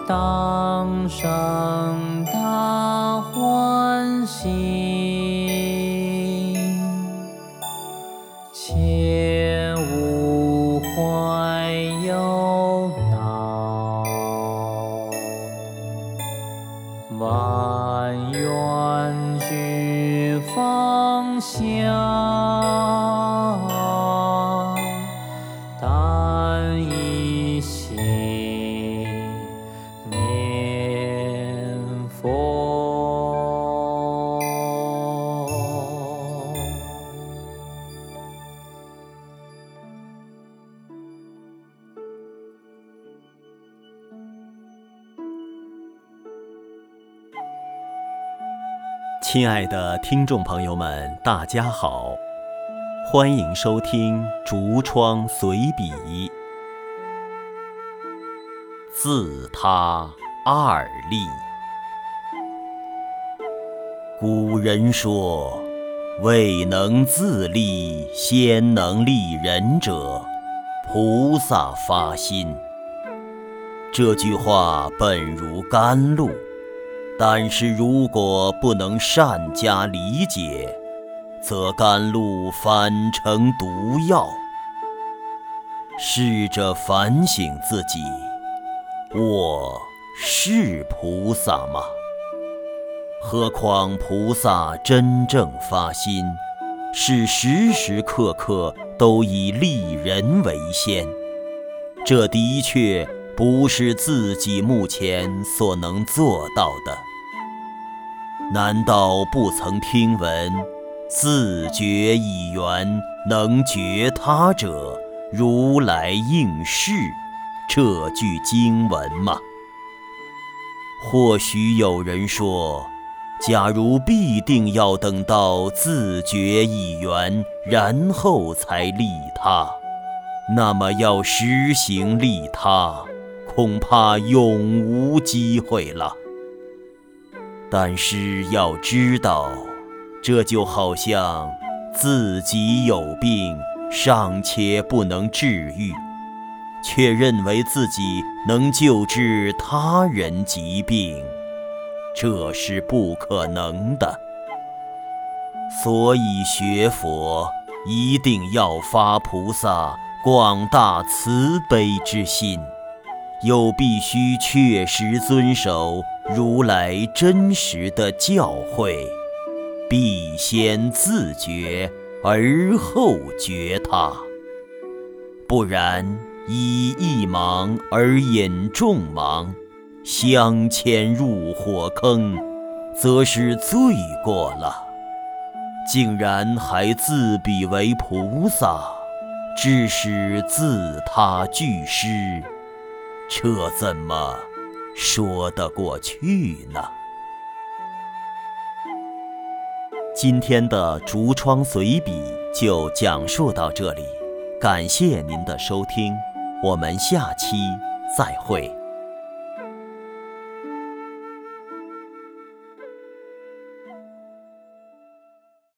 当生大欢喜，切勿怀忧恼，万愿俱放下，但一心念佛。 亲爱的听众朋友们，大家好，欢迎收听竹窗随笔。自他二立。古人说，未能自立，先能立人者，菩萨发心。这句话本如甘露，但是如果不能善加理解，则甘露反成毒药。试着反省自己，我是菩萨吗？何况菩萨真正发心，是时时刻刻都以利人为先。这的确不是自己目前所能做到的。难道不曾听闻自觉以缘，能觉他者，如来应是这句经文吗？或许有人说，假如必定要等到自觉以缘，然后才利他，那么要实行利他，恐怕永无机会了。但是要知道，这就好像自己有病，尚且不能治愈，却认为自己能救治他人疾病，这是不可能的。所以学佛一定要发菩萨广大慈悲之心，又必须确实遵守如来真实的教诲，必先自觉，而后觉他。不然以一盲而引众盲，相牵入火坑，则是罪过了。竟然还自比为菩萨，致使自他俱失，这怎么说得过去呢？今天的竹窗随笔就讲述到这里，感谢您的收听，我们下期再会。